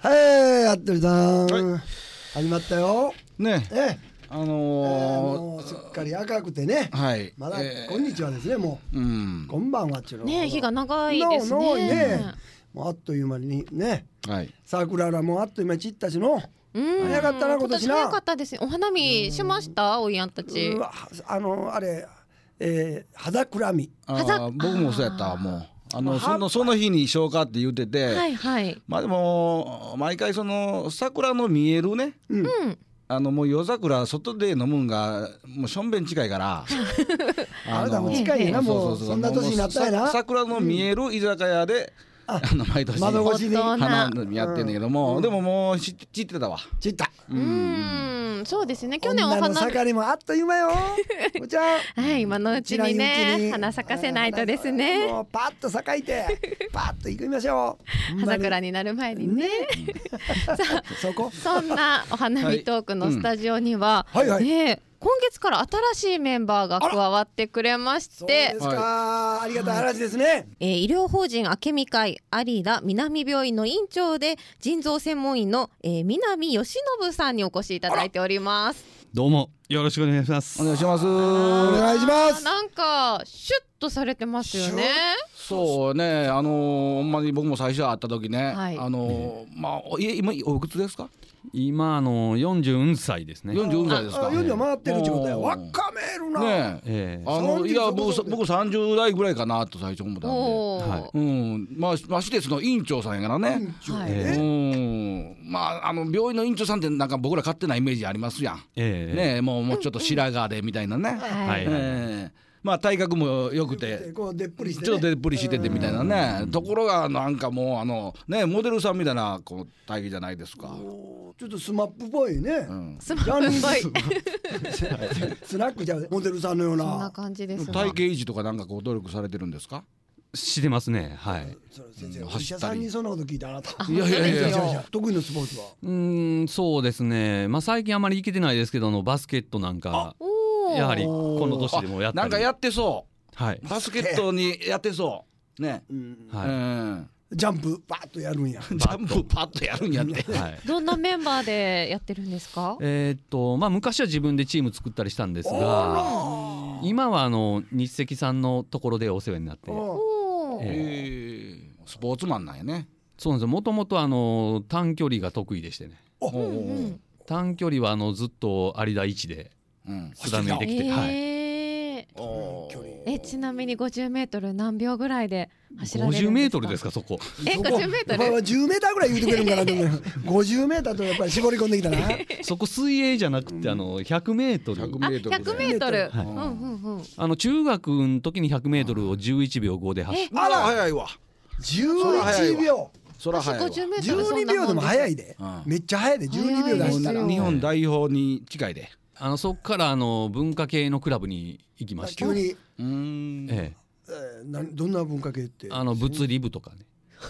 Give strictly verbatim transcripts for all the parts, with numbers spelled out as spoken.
はいやってるさん、 はい、 始まったよねえあのー、 えー、もうすっかり赤くてね、 はい、 まだ、 えー、 こんにちはですねもう、うん、こんばんはっちゅうのね日が長いですね長いねもうあっという間にね、はい、桜らもあっという間に散ったしのうん早かったな今年な早かったですね。お花見しましたおいやんたち。 うわあのあれ、えー、肌くらみあ僕もそうやったもうあのそのその日にしようかって言ってて、 はいはい、 まあでも毎回その桜の見えるね、うん、あのもう夜桜外で飲むんがもうしょんべん近いからあなたも近いやなもうそんな年になったやな桜の見える居酒屋で、うん、あの毎年窓越しに花見やってんねんけども、うん、でももう散ってたわ散ったうんうんそうですね去年お花女の盛りもあっという間よおちゃんはい今のうちにね花咲かせないとですねもうパッと咲いてパッと行きましょう葉桜になる前にねさあそこそんなお花見トークのスタジオには、 はいはいはいね今月から新しいメンバーが加わってくれまして、 そうですか、はい、ありがたい話ですね、 えー、医療法人あけみ会有田南病院の院長で腎臓専門医の、えー、南義信さんにお越しいただいております。 どうもよろしくお願いします。 お願いします。 お願いします。 なんかシュッとされてますよね。 そうねあのー、ほんまに僕も最初会った時ね、はい、あのー、まあ今おいくつですか？ 今あのよんじゅうさいですね。 よんじゅうさいですか？ よんじゅう回ってるってことだよ。若めるな。 ねえ、あのいや僕僕さんじゅう代ぐらいかなと最初思ったんで、はい、うんまあましてその院長さんやからね。はい、うんまああの病院の院長さんってなんか僕ら勝手なイメージありますやん。えー、ねえもうもうちょっと白髪でみたいなね。はい。えーまあ体格も良くてこうでっぷりしてね、 ちょっとでっぷりしててみたいなねところがなんかもうあのねモデルさんみたいなこう体型じゃないですか。 ちょっとスマップっぽいね、うん、 スマップっぽいスナックじゃモデルさんのようなそんな感じです。 体型維持とかなんかこう努力されてるんですか？ してますね。はい。 先生、お医者さんにそんなこと聞いたあなた。 いやいやいやいや得意のスポーツはうーんそうですねまあ最近あまり行けてないですけどのバスケットなんかやはりこの年でもやったりなんかやってそうはい、 バスケットにやってそうね、 うんはいうん、 ジャンプパッとやるんやジャンプパッとやるんやって、はい、 どんなメンバーでやってるんですか？ えー、っとまあ昔は自分でチーム作ったりしたんですが今はあの日赤さんのところでお世話になって、 えー、スポーツマンなんやね。 そうなんですよもともとあの短距離が得意でしてね、うんうん、短距離はあのずっと有田一で貫いてきて、うんはいえちなみに ごじゅうメートル 何秒ぐらいで走られるんですか？ ごじゅうメートルですかそこえ ごじゅうメートルお前はじゅうメーターぐらい言うてくれるんかなと思うごじゅうメーターとやっぱり絞り込んできたなそこ水泳じゃなくてあのひゃくメートルあひゃくメートル、はいうんうんうん、 あの中学の時にひゃくメートルをじゅういちびょうごで走ってあら早いわじゅういちびょうそら早いわじゅうにびょうでも早いで、うん、めっちゃ早いでじゅうにびょうで走ったら日本代表に近いであのそこからあの文化系のクラブに行きました。 急にうーん、 えええー、などんな文化系ってあの物理部とかね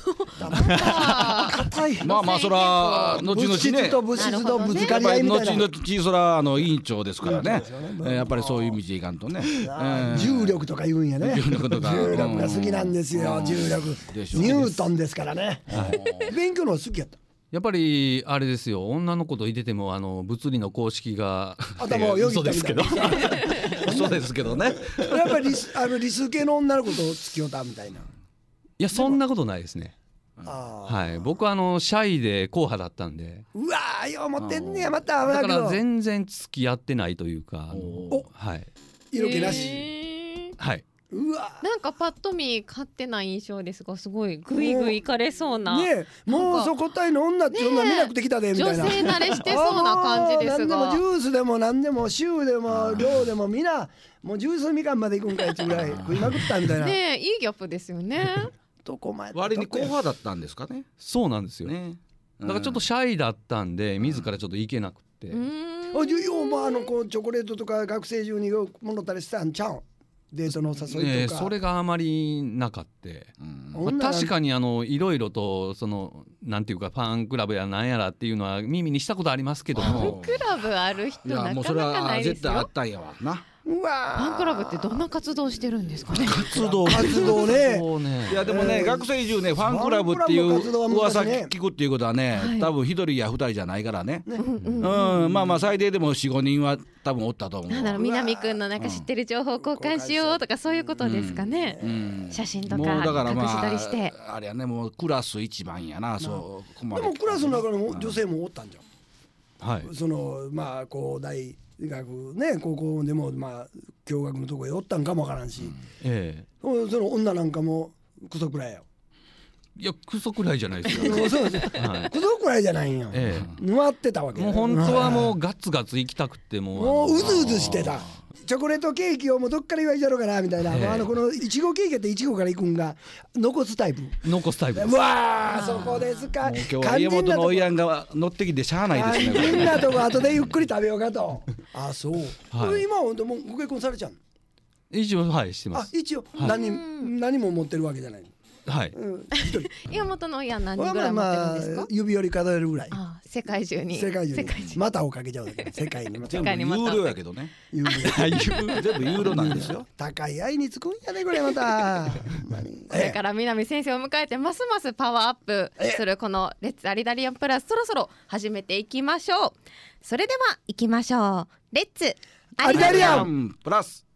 硬いまあまあそら後々ね物質と物質とぶつかり合いみたいな後々そらあの委員長ですからね、えー、やっぱりそういう道でいかんとね、えー、重力とか言うんやね重力とか重力が好きなんですよ、うん、重力ニュートンですからね、はい、勉強の好きやったやっぱりあれですよ女の子といててもあの物理の公式が頭をよぎったみたいな嘘ですけどそうですけどねやっぱり理数、あの理数系の女の子と付き合ったみたいな。いやそんなことないですね。 あはい、僕はあのシャイで硬派だったんでうわーよう持ってんねやまただから全然付き合ってないというかお、 はい、 色気なし、 えー、 はいうわなんかパッと見勝手な印象ですがすごいグイグイいかれそうなねえもうそこたいの女って女見なくてきたでみたいな、 女性慣れしてそうな感じですが何でもジュースでも何でもシューでも量でもみなもうジュースみかんまで行くんかいつぐらい食いまくったみたいなねえいいギャップですよねどこまで割に硬派だったんですかね。 そうなんですよ、ねうん、だからちょっとシャイだったんで自らちょっと行けなくて、 うん、あようまああのこうチョコレートとか学生中にもろたりしたんちゃうんデートの誘いとか、 えー、それがあまりなかって、うんまあ、確かにあのいろいろとそのなんていうかファンクラブやなんやらっていうのは耳にしたことありますけどもファンクラブある人なかなかないですよ。 いやもうそれは絶対あったんやわな。 うわファンクラブってどんな活動してるんですかね。 活動活動ね。 いやでもね、えー、学生中ねファンクラブっていう噂聞くっていうことはね、はい、多分一人や二人じゃないからね、ね、うん、まあまあ最低でも よん、ごにんは多分おったと思う。 なんだろう、南くんのなんか知ってる情報交換しようとかそういうことですかね、うんうん、写真とか隠し撮りして、 まあ、あれやね、もうクラス一番やな、そうでもクラスの中にも女性もおったんじゃん、 はい、 そのまあこう大学ね、高校でもまあ共学のとこへおったんかもわからんし、うん、 ええ、 その女なんかもクソくらいよ。 いやクソくらいじゃないですよそうです、はい、クソくらいじゃないんよ、ええ、沼ってたわけ。 もう本当はもうガツガツ行きたくてもうもううずうずしてた。チョコレートケーキをもうどっから言われちゃろうかなみたいな、ええ、あのこのいちごケーキっていちごからいくんが残すタイプ残すタイプうわー、そこですか。 もう今日は家元のおいやんが乗ってきてしゃあないですね。 みんなとこ後でゆっくり食べようかとあ、そう、はい、今はでもご結婚されちゃうの？ 一応はいしてます。 あ、一応、はい、何, 何も持ってるわけじゃない。 はい、 うん、 岩本の親何人ぐらい持ってるんですか？ まあまあ、指折り数えるぐらい。 ああ、世界中に世界中にまたをかけちゃうだけ世界にまた全部ユーロやけどね。ユーロ全部ユーロなんですよ。 高い愛につくんやねこれまたこれから南先生を迎えてますますパワーアップするこのレッツアリダリアンプラス、そろそろ始めていきましょう。それでは行きましょう。レッツアリダリアンプラス。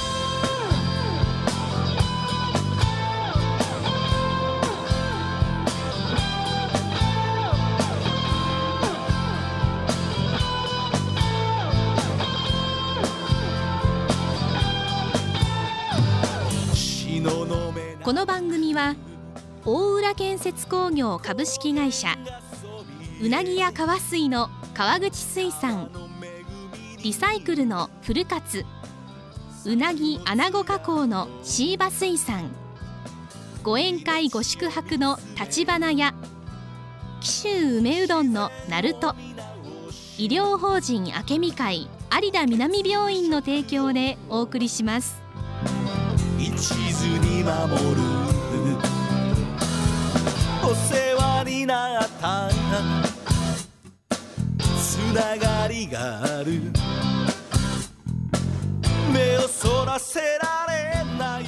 この番組は大浦建設工業株式会社、うなぎや川水の川口水産、リサイクルのフルカツ、うなぎアナゴ加工のシーバ水産、ご宴会ご宿泊の立花屋、紀州梅うどんのなると、医療法人明美会有田南病院の提供でお送りします。 一途に守るお世話になったつながりがある、目をそらせられない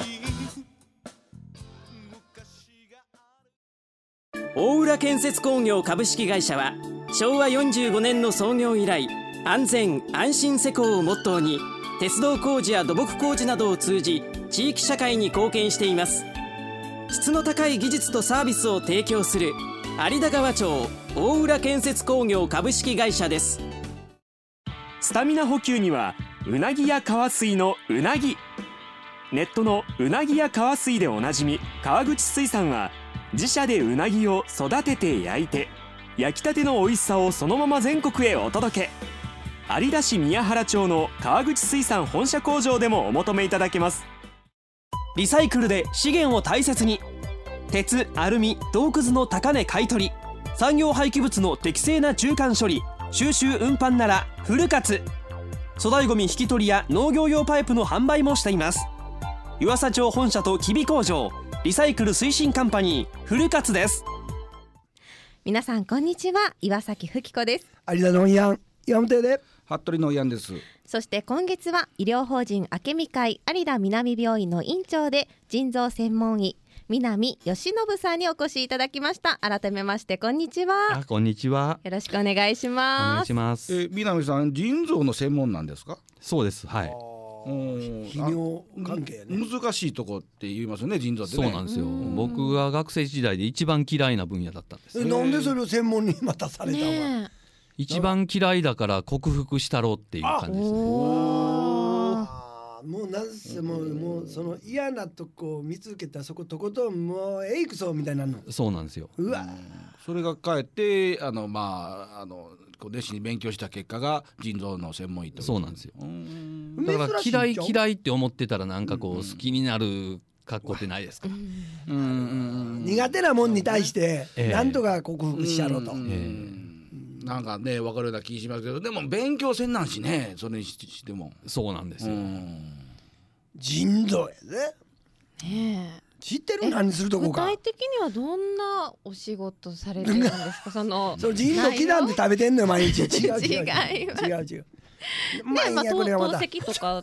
大浦建設工業株式会社はしょうわよんじゅうごねんの創業以来、安全安心施工をモットーに鉄道工事や土木工事などを通じ地域社会に貢献しています。質の高い技術とサービスを提供する有田川町大浦建設工業株式会社です。 スタミナ補給にはうなぎや川水のうなぎ、ネットのうなぎや川水でおなじみ川口水産は、自社でうなぎを育てて焼いて焼きたての美味しさをそのまま全国へお届け。有田市宮原町の川口水産本社工場でもお求めいただけます。 リサイクルで資源を大切に、鉄、アルミ、銅くずの高値買取、産業廃棄物の適正な中間処理、収集運搬ならフルカツ。粗大ごみ引き取りや農業用パイプの販売もしています。湯浅町本社と吉備工場、リサイクル推進カンパニーフルカツです。 皆さんこんにちは、岩崎ふき子です。 有田のおいやん岩本で服部のおいやんです。 そして今月は医療法人明美会有田南病院の院長で腎臓専門医南義信さんにお越しいただきました。改めましてこんにちは。 あ、こんにちは。 よろしくお願いします。 お願いします。 え、南さん腎臓の専門なんですか？ そうです。はい。 泌尿関係ね。 難しいとこって言いますよね、腎臓ってね。 そうなんですよ。僕が学生時代で一番嫌いな分野だったんです。 え、なんでそれを専門にまたされたの？ね、 一番嫌いだから克服したろうっていう感じですね。 もうなんせもう、もうその嫌なとこを見つけたそことことんもうエイクソみたいなの。 そうなんですよ。 うわ、 それがかえってあのまああのこう熱心に勉強した結果が腎臓の専門医という。 そうなんですよ。だから嫌い嫌いって思ってたらなんかこう好きになる格好ってないですか？ うんうん、苦手なもんに対してなんとか克服しちゃろうと。 なんかね分かるような気しますけど、でも勉強せんなんしね、それにしても。 そうなんですよ。 腎臓やで、ね、知ってる？何するとこか。 具体的にはどんなお仕事されてるんですか？そのそう腎臓刻んで食べてんのよ毎日。違う違う違う違う違う。 ね、まあ透析とか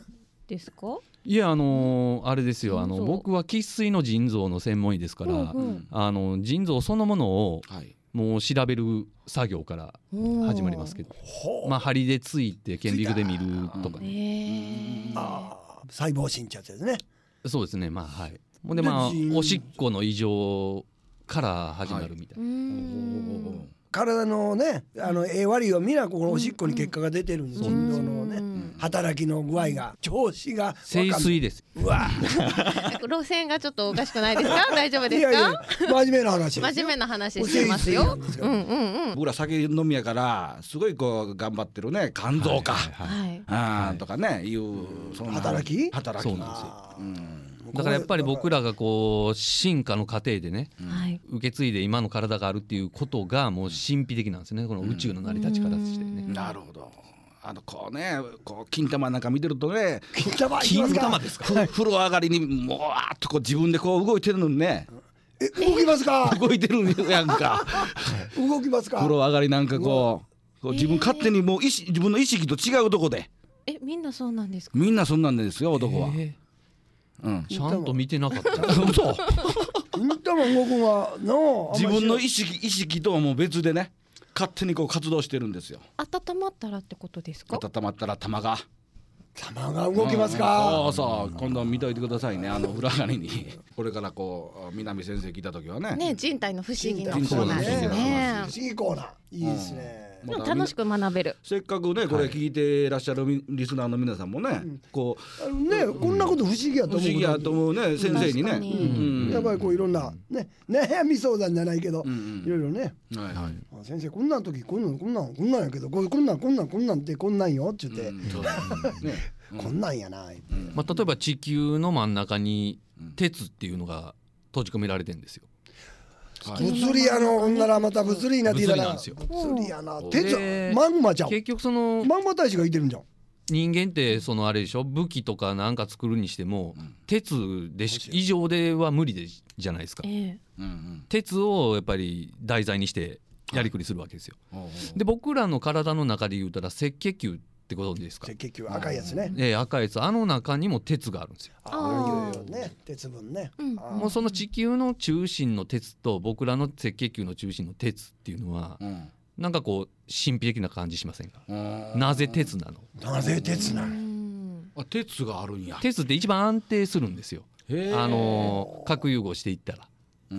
ですか？ いやあのー、あれですよ、あの僕は生粋の腎臓の専門医ですから、うんうん、あの腎臓そのものをもう調べる作業から始まりますけど、まあ針でついて顕微鏡で見るとか、ね、 あ細胞診ってやつですね。 そうですね、まあはい。ほんでまあおしっこの異常から始まるみたいな、はい、 体のねあのええ悪いをみなこのおしっこに結果が出てるんです、腎臓のね働きの具合が調子が清水です。 うわ路線がちょっとおかしくないですか？大丈夫ですか？ いやいや真面目な話真面目な話してますよ。うんうんうん。 僕ら酒飲みやからすごいこう頑張ってるね肝臓か、はいはいはい、あとかねいうその働き働きそうなんですよ。うんだからやっぱり僕らがこう進化の過程でね、はい、受け継いで今の体があるっていうことがもう神秘的なんですね、この宇宙の成り立ち方としてね。 なるほど。あのこうねこう金玉なんか見てるとね金玉金玉ですか風呂上がりにもうわーっとこう自分でこう動いてるのにねえ動きますか動いてるやんか動きますか風呂上がりなんかこう、こう自分勝手にもう意識自分の意識と違うとこでえみんなそうなんですか？ みんなそんなんですよ男は。 うん、ちゃんと見てなかったそう金玉動くがの自分の意識意識とはもう別でね勝手にこう活動してるんですよ。 温まったらってことですか？ 温まったら玉が玉が動きますか？ そうそう今度見といてくださいね、あの裏側にこれからこう南先生来た時はねね人体の不思議なコーナーですね。 不思議コーナーいいですね、 うん、楽しく学べる。 せっかくねこれ聞いていらっしゃるリスナーの皆さんもね、はい、こうあのね、うん、こんなこと不思議やと思う、 不思議やと思うね先生にね、 うんうん、やっぱりこういろんなね悩み相談じゃないけど、うんうん、いろいろね、はいはい、先生こんな時こんなんこんなんこんなんやけどこんなんこんなんこんなんってこんなんよって言って、うんねこんなんやな、うんまあ、例えば地球の真ん中に鉄っていうのが閉じ込められてるんですよ。 はい、物理やのほんならまた物理になっていたら物理なんですよ。 物理やな鉄マグマちゃん結局そのマグマ大使がいてるんじゃん。 人間ってそのあれでしょ武器とかなんか作るにしても、うん、鉄で以上では無理でじゃないですか、えーうんうん、鉄をやっぱり題材にしてやりくりするわけですよ。で僕らの体の中で言うたら赤血球ってことですか？ 赤血球赤いやつね、 えー、赤いやつあの中にも鉄があるんですよ。 ああね鉄分ね、うん、 もうその地球の中心の鉄と僕らの赤血球の中心の鉄っていうのは、うん、なんかこう神秘的な感じしませんか？なぜ鉄なの？ なぜ鉄なの？ あ鉄があるんや。 鉄って一番安定するんですよ。あの核融合していったら。 うん、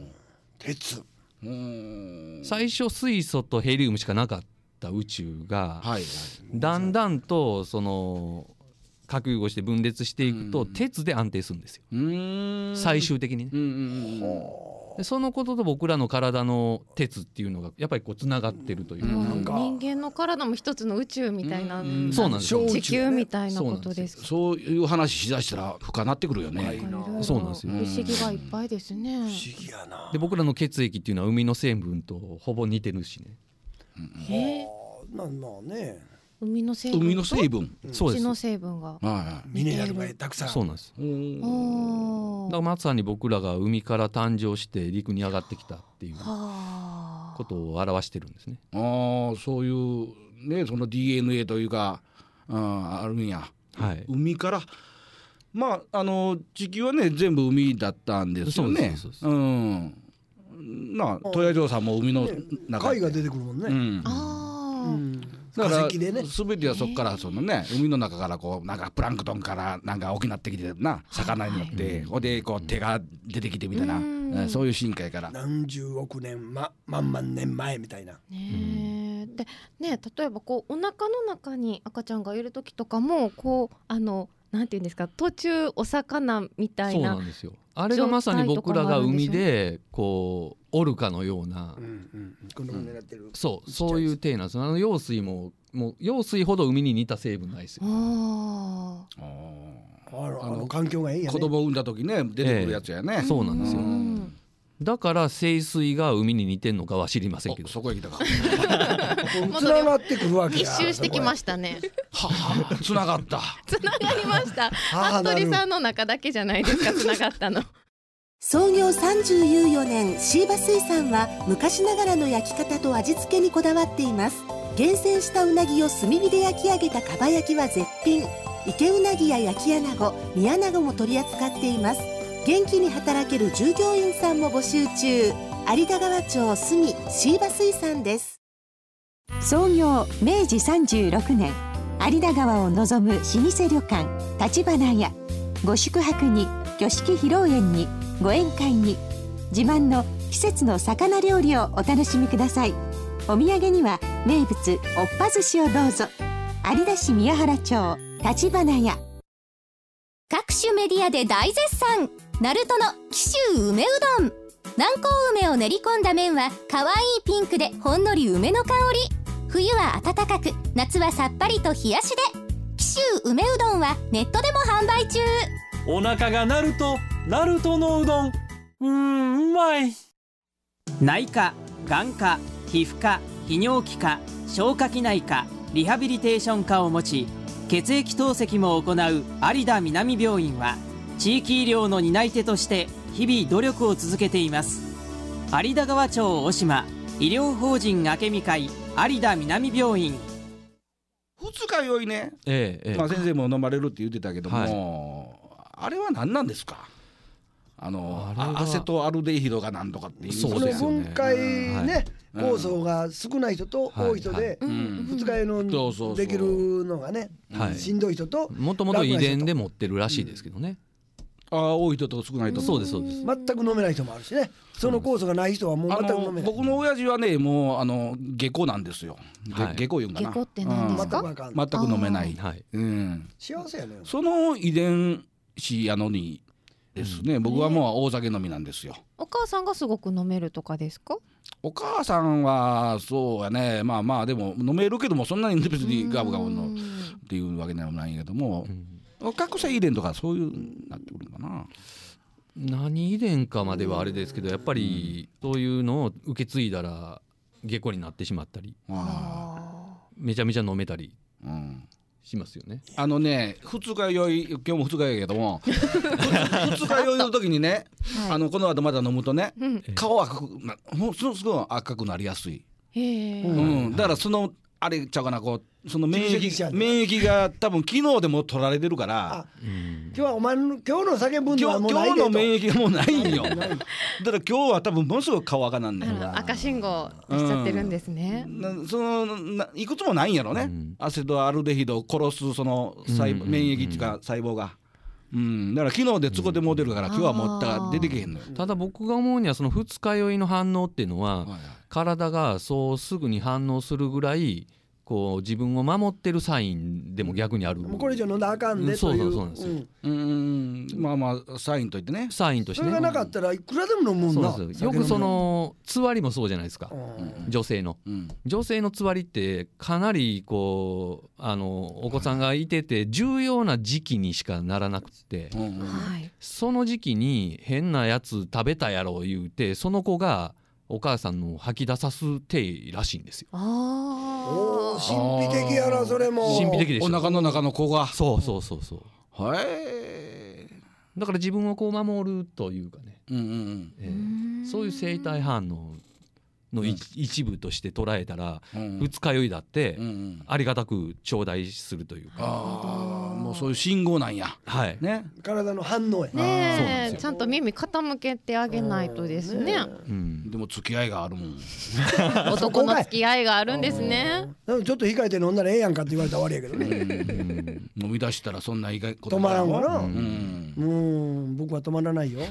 鉄うん最初水素とヘリウムしかなかった宇宙が、はい、だんだんとその核融合して分裂していくと、うん、鉄で安定するんですよ。うん最終的にね。うんうんうんでそのことと僕らの体の鉄っていうのがやっぱりこうつながってるというか、うん、 人間の体も一つの宇宙みたいな、うん、 そうなんですよ。 地球みたいなことですか？ そういう話しだしたら深なってくるよね。 そうなんですよ。 不思議がいっぱいですね。不思議やな。 で僕らの血液っていうのは海の成分とほぼ似てるしね。 へえ。まあまあね。 海の成分海の成分、 うん、そうです。地の成分が、 はい、ミネラルがたくさん。 そうなんです。だからまさに僕らが海から誕生して陸に上がってきたっていうことを表してるんですね。 ああ、そういうね、その ディーエヌエー というか、うん、あるんや。はい。海からまああの地球はね全部海だったんですよね。そうです。うん。なあ、戸谷城さんも海の中で、 貝が出てくるもんね。うん、 ああ。うんだから全てはそこからそのね海の中からこうなんかプランクトンからなんか大きなってきてな魚になってほでこう手が出てきてみたいなそういう進化やから何十億年ま万万年前みたいな。 ねでね例えばこうお腹の中に赤ちゃんがいる時とかもこうあのなんていうんですか途中お魚みたいな。 そうなんですよ。あれがまさに僕らが海でこうオルカのような、うんうんこの狙ってる、 そうそういう体なんです。あの用水ももう用水ほど海に似た成分ないですよ。 あああの環境がいいやね。 子供産んだ時ね出てくるやつやね、 えー、そうなんですよ。だから清水が海に似てんのかは知りませんけどそこへ来たかつながってくるわけや。 一周してきましたね。 ははつながったつながりました服部さんの中だけじゃないですかつながったの。 創業さんじゅうよねん椎葉水産は昔ながらの焼き方と味付けにこだわっています。厳選したうなぎを炭火で焼き上げたかば焼きは絶品。 池うなぎや焼き穴子、煮穴子も取り扱っています。元気に働ける従業員さんも募集中。有田川町住椎葉水産です。 創業めいじさんじゅうろくねん、有田川を望む老舗旅館立花屋。ご宿泊に、挙式披露宴に、ご宴会に、自慢の季節の魚料理をお楽しみください。お土産には名物おっぱ寿司をどうぞ。有田市宮原町立花屋。 各種メディアで大絶賛、ナルトの紀州梅うどん。南高梅を練り込んだ麺は可愛いピンクでほんのり梅の香り。冬は温かく、夏はさっぱりと冷やしで。紀州梅うどんはネットでも販売中。 お腹が鳴るとナルトのうどん、うーん、うまい。内科、眼科、皮膚科、泌尿器科、消化器内科、リハビリテーション科を持ち、血液透析も行う有田南病院は地域医療の担い手として日々努力を続けています。有田川町小島医療法人明美会有田南病院。 二日酔いね、 ええええ、 まあ、先生も飲まれるって言ってたけども、はい、あれは何なんですか。あのあアセトアルデヒドが何とかっていう、 そうですよね、分解ね、はい、酵素が少ない人と多い人で、はいはい、二日酔いのできるのがね、はい、しんどい人ともともと遺伝で持ってるらしいですけどね、 うん、あ多い人と少ない人、 うん、そうですそうです。 全く飲めない人もあるしね。その酵素がない人はもう全く飲めない。 僕の親父はね、もうあの下戸なんですよ、はい、下戸言うんかな。 下戸って何ですか。 うん、全く飲めない、はい、うん、 幸せやね。 その遺伝子やのにですね、うん、僕はもう大酒飲みなんですよ。 お母さんがすごく飲めるとかですか。 お母さんはそうやね、まあまあでも飲めるけどもそんなに別にガブガブのっていうわけでもないけども、覚醒遺伝とかそういうなってくるのかな。 何遺伝かまではあれですけど、やっぱりそういうのを受け継いだら下戸になってしまったり、めちゃめちゃ飲めたり、うんしますよね。 あのね、二日酔い、今日も二日酔いやけども二日酔いの時にね、はい、あのこの後まだ飲むとね、うん、顔赤くな、すごい赤くなりやすい。へ、うん、だからそのあれちゃうかな、こうその免疫免疫が多分昨日でも取られてるから、 うん、今日はお前の今日の酒分はもうない今日の免疫がもうないんよだから今日は多分ものすごく顔赤なんねん。 赤信号しちゃってるんですね、 うん、そのないくつもないんやろね、うん、アセトアルデヒドを殺すその細胞、うん、免疫っていうか細胞が、うん、だから昨日でつこでも出るから、うん、今日はもったら出てけへんのよ。 ただ僕が思うにはその二日酔いの反応っていうのは、はいはい、体がそうすぐに反応するぐらいこう自分を守ってるサインでも逆にある。 もうこれ以上飲んだらあかんねという、うん、そうそうそうなんですよ、 うん、うんまあまあサインといってね、 サインとしてね。 それがなかったらいくらでも飲むもんな。 そうです。よくそのつわりもそうじゃないですか、うん、女性の、うん、女性のつわりってかなりこうあのお子さんがいてて重要な時期にしかならなくて、うんうん、その時期に変なやつ食べたやろう言うてその子がお母さんの吐き出さす体らしいんですよ。 あお神秘的やな。それも神秘的でしょ。 お腹の中の子が。 そうそうそうそう。 はい。 だから自分をこう守るというかね、うんうんうんえー、そういう生体反応の、うん、一部として捉えたら、うん、二日酔いだってありがたく頂戴するというか、 あもうそういう信号なんや、 はいね、体の反応やね。ちゃんと耳傾けてあげないとですね、 うん、でも付き合いがあるもん男の付き合いがあるんですね。 ちょっと控えて飲んだらええやんかって言われたら終わりやけどね飲み出したらそんな意外止まらんわな、うん、もう僕は止まらないよ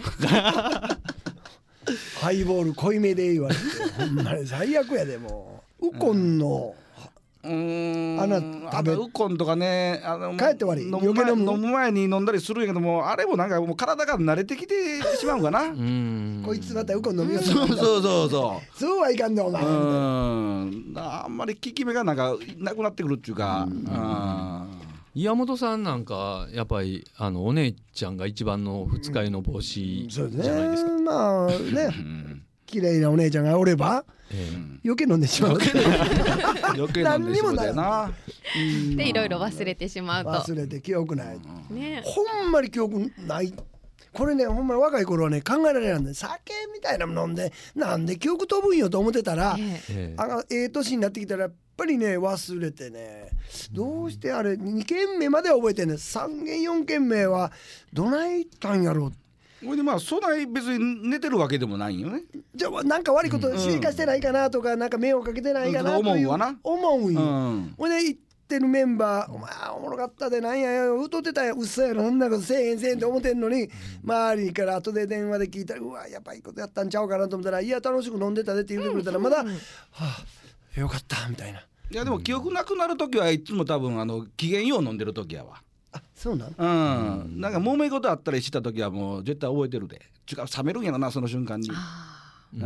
ハイボール濃いめで言われてほんまに最悪やで。もうウコンのうーんあの食べウコンとかね、あの帰って終わり飲む前、飲む前に飲んだりするんやけども、あれもなんかもう体が慣れてきてしまうかなうんこいつまたウコン飲みようそうそうそうそうそうはいかんねお前。 うんあんまり効き目がなんかなくなってくるっていうか、うんうん岩本さんなんかやっぱりあのお姉ちゃんが一番の二日酔いの防止じゃないですか、 うん、まあね綺麗なお姉ちゃんがおれば、えー、余計飲んでしまう余計飲んでしまうだよなでいろいろ忘れてしまうと忘れて記憶ない、ね、ほんまに記憶ないこれねほんまに若い頃はね考えられないんで、酒みたいなの飲んでなんで記憶飛ぶんよと思ってたら、えー、あのええ年になってきたらやっぱりね忘れてね、どうしてあれに軒目までは覚えてんねん、さん軒よん軒目はどないったんやろう。 これでまあそない別に寝てるわけでもないよね。 じゃあなんか悪いことしかしてないかなとか、うん、なんか迷惑かけてないかなという、 思うわな思うんよ、うん、ほんで行ってるメンバー、お前おもろかったでなんやよ歌ってたやん、うっそやろそんなことせえへんせえへんって思ってんのに、周りから後で電話で聞いたら、うわやっぱいいことやったんちゃうかなと思ったら、いや楽しく飲んでたでって言ってくれたらまだ、うん、はあよかったみたいな。 いやでも記憶なくなる時はいつも多分あの機嫌よう飲んでる時やわ。 あ、そうなの。 うん、なんか揉め事あったりした時はもう絶対覚えてるで。違う冷めるんやろなその瞬間に。うん、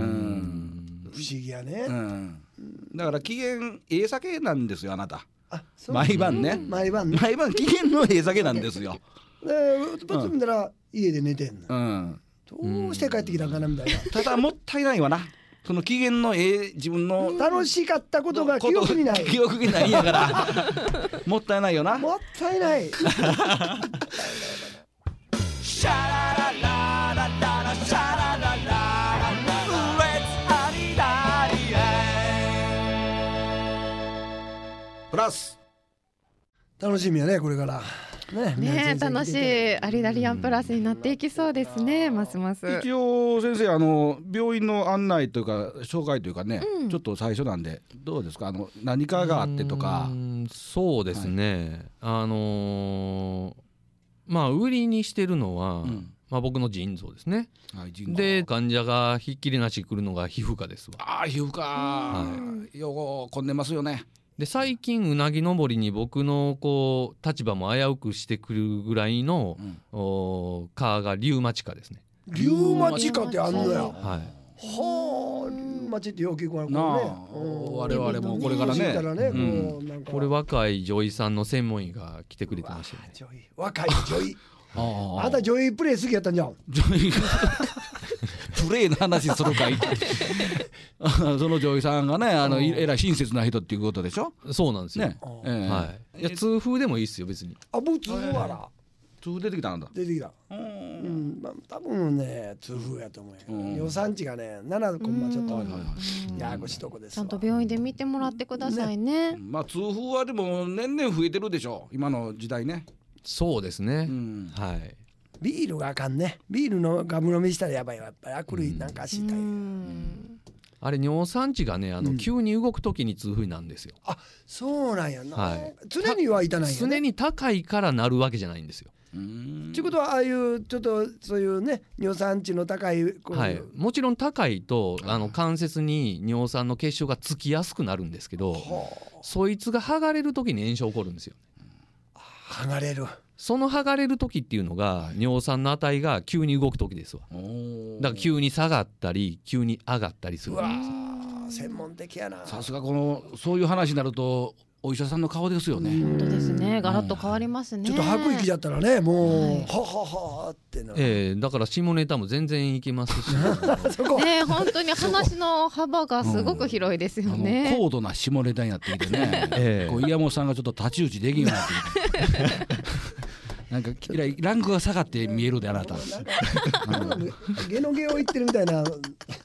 不思議やね、 うん、だから機嫌ええ酒なんですよあなた。あ、毎晩ね、 毎晩ね、 毎晩機嫌のええ酒なんですよ。 でパッと見たら家で寝てんの、うん、どうして帰ってきたんかなみたいな。 ただもったいないわな、その機嫌のええ自分の楽しかったことが記憶にない記憶にないんやからもったいないよな、 もったいないシャララララララシャララララプラス楽しみやねこれからね。ね楽しいアリダリアンプラスになっていきそうですね、ますます。 一応先生あの病院の案内というか紹介というかね、うん、ちょっと最初なんでどうですか、あの何かがあってとか。 そうですね、はい、あのー、まあ売りにしてるのは、うんまあ、僕の腎臓ですね、はい、で患者がひっきりなし来るのが皮膚科ですわ。 ああ皮膚科、はい、よう混んでますよね。 で最近うなぎ登りに僕のこう立場も危うくしてくるぐらいの、うん、お科がリウマチ科ですね。 リウマチ科ってあんのや。 はい。 はあ、リウマチってよく聞こえるね。 我々もこれからね。ねうん、これ若い女医さんの専門医が来てくれてましたね。 女医若い女医。ああなた女医プレイ好きやったんじゃん。 女医プレイの話するかいその女医さんがねあのえらい親切な人っていうことでしょ。 そうなんですよ、 ねえーはい、いや痛風でもいいっすよ別に。 あ僕痛風あら痛風出てきたんだ。 出てきた。うん、まあ、多分ね痛風やと思うよ、うん、尿酸値がねななコンマちょっとややこしいとこです。 ちゃんと病院で見てもらってくださいね。 ねまあ痛風はでも年々増えてるでしょ今の時代ね。 そうですね、うん、はい。 ビールがあかんね。ビールのガム飲みしたらやばいわ。やっぱり悪類なんかしたい、うん、 あれ尿酸値がねあの、うん、急に動くときに痛風なんですよ。 あそうなんやな、はい、常にはいたないよね。 常に高いからなるわけじゃないんですよ。 ということはああいうちょっとそういうね尿酸値の高いこう、 はい、もちろん高いとあの関節に尿酸の結晶がつきやすくなるんですけど、そいつが剥がれるときに炎症起こるんですよ。 剥がれる。 その剥がれる時っていうのが尿酸の値が急に動く時ですわ。だから急に下がったり急に上がったりするんです。 うわ専門的やな。 さすがこのそういう話になるとお医者さんの顔ですよね。 本当ですね。ガラッと変わりますね。 ちょっと吐く息だったらねもう、はい、はははってなる、 えー、だから下ネタも全然いけますしそこね本当に話の幅がすごく広いですよね、 うん、高度な下ネタになってきてね、えー、こう岩本さんがちょっと太刀打ちできんようになってきてなんかランクが下がって見えるであなたゲノゲを言ってるみたいな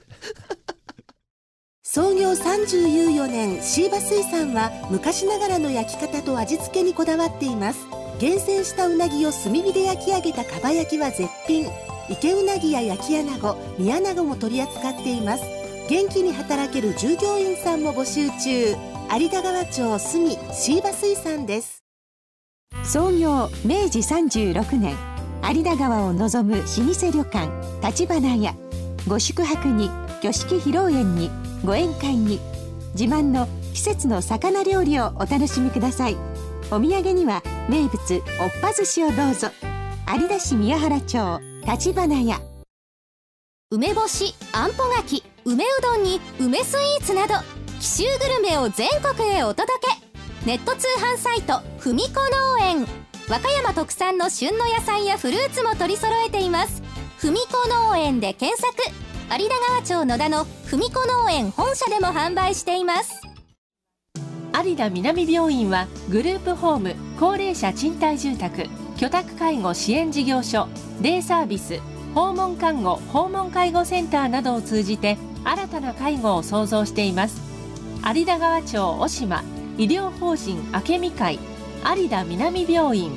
創業さんじゅうよねん椎葉水産は昔ながらの焼き方と味付けにこだわっています。厳選したうなぎを炭火で焼き上げたかば焼きは絶品。池うなぎや焼き穴子、煮穴子も取り扱っています。元気に働ける従業員さんも募集中。有田川町住椎葉水産です。 創業めいじさんじゅうろくねん有田川を望む老舗旅館立花屋。ご宿泊に挙式披露宴にご宴会に自慢の季節の魚料理をお楽しみください。お土産には名物おっぱ寿司をどうぞ。有田市宮原町立花屋。 梅干し、あんぽ柿、梅うどんに梅スイーツなど紀州グルメを全国へお届け。ネット通販サイトふみこ農園。和歌山特産の旬の野菜やフルーツも取り揃えています。ふみこ農園で検索。有田川町野田のふみこ農園本社でも販売しています。 有田南病院はグループホーム、高齢者賃貸住宅、居宅介護支援事業所、デイサービス、 訪問看護・訪問介護センターなどを通じて新たな介護を創造しています。有田川町小島医療法人明美会有田南病院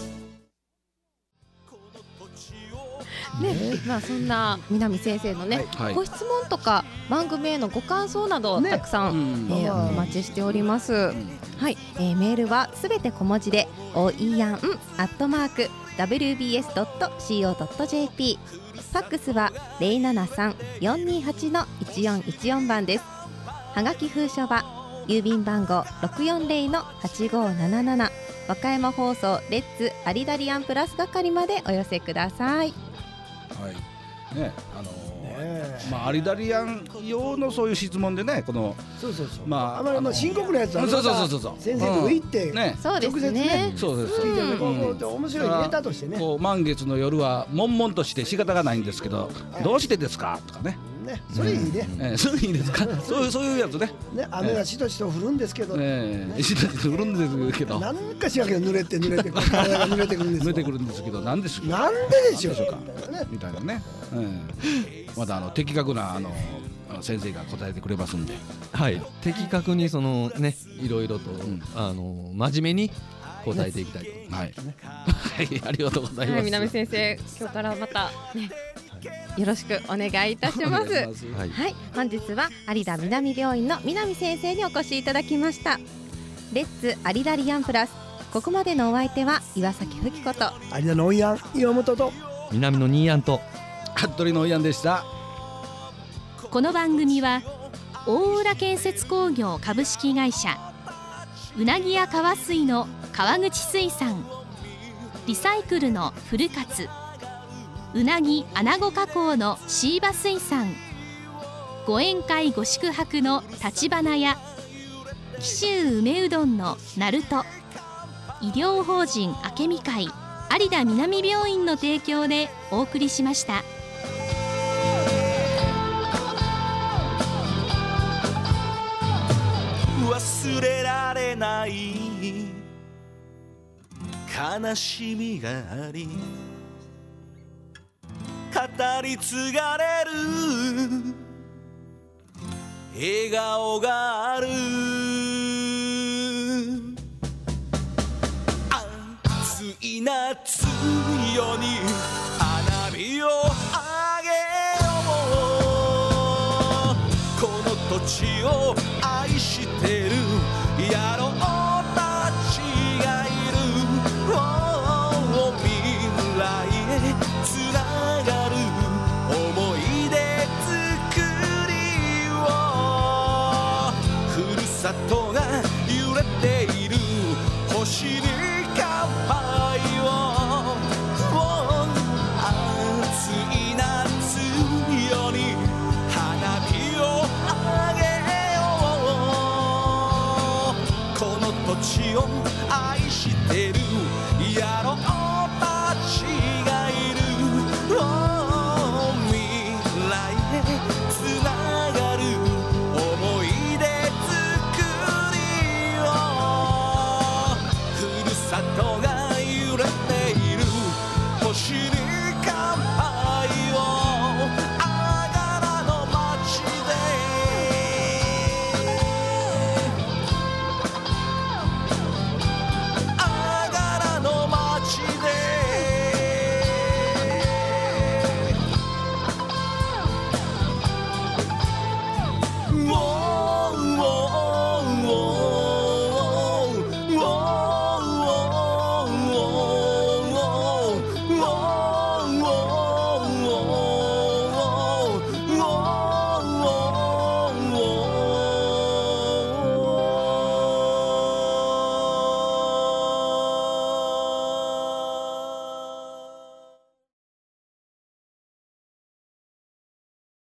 ね、まあそんな南先生のね、はい、ご質問とか番組へのご感想などたくさん、ねえー、お待ちしております、うん、はい、えー、メールはすべて小文字で オイヤン アットマーク ダブリュービーエス ドット シーオー ドット ジェーピー ファックスは ゼロななさん よんにはち のいちよんいちよん 番です。はがき封書は郵便番号 ろくよんゼロ のはちごななな 和歌山放送レッツアリダリアンプラス係までお寄せください。 はいね、あのーねまあ、アリダリアン用のそういう質問でね、このそうそうそう、 まあ、 あまりまあ深刻なやつはそうそうそうそう先生と行って、 うんね、直接ねそうです、 うん、こうこう面白いネタとしてね、 こう満月の夜は悶々として仕方がないんですけど、どうしてですかとかね、 ね、それいいね、 うんえー、それいいですかそういう、そういうやつね、 ね、雨がしとしと降るんですけど、 えーね、しとしと降るんですけど、 なんかしらけど濡れて濡れて体が濡れてくるんです濡れてくるんですけど、なんですなんででしょうかみたいなね、うん、またあの的確なあの先生が答えてくれますんで、 はい、的確にそのね、いろいろと、うん、あの真面目に答えていきたいと、 ね、はい、はい、ありがとうございます。 はい、南先生、今日からまたね。よろしくお願いいたします。はい、はい、本日は有田南病院の南先生にお越しいただきました。レッツアリダリアンプラス、ここまでのお相手は岩崎ふきこと有田のおいやん岩本と南のニーヤンと服部のおいやんでした。 この番組は大浦建設工業株式会社、うなぎや川水の川口水産、リサイクルのフルカツ、うなぎアナゴ加工のシーバ水産、ご宴会ご宿泊の立花屋、紀州梅うどんのなると、医療法人明美会有田南病院の提供でお送りしました。 忘れられない悲しみがあり、語り継がれる笑顔がある。暑い夏夜に花火をあげよう。この土地を愛してる野郎たちがいる。未来へつながる思い出作りを。ふるさとが揺れている星に乾杯を。暑い夏夜に花火をあげよう。この土地を愛してる野郎